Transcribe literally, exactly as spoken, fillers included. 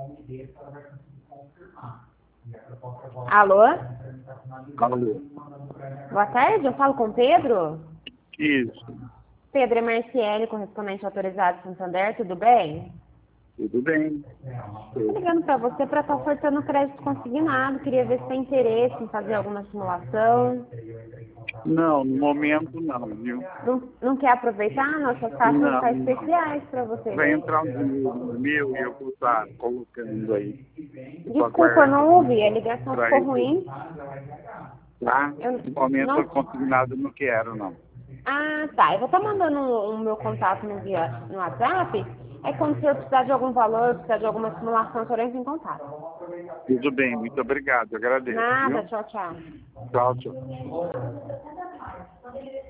Alô? Alô. Boa tarde, eu falo com o Pedro? Isso. Pedro é Marciele, correspondente autorizado de Santander, tudo bem? Tudo bem. Estou ligando para você para estar ofertando crédito consignado, queria ver se tem interesse em fazer alguma simulação. Não, no momento não, viu? Não, não quer aproveitar? Nossas taxas Não, estão não. especiais para você. Vai entrar um dinheiro meu e eu vou estar colocando aí. Desculpa, eu não ouvi, a ligação Pra ficou isso. ruim. Tá? Eu No momento não... eu consignado não quero, não. Ah, tá. Eu vou estar mandando o meu contato no, via, no WhatsApp. É quando você precisar de algum valor, precisar de alguma simulação, eu entro em contato. Tudo bem, muito obrigado, agradeço, Nada, viu? tchau, tchau. Tchau, tchau.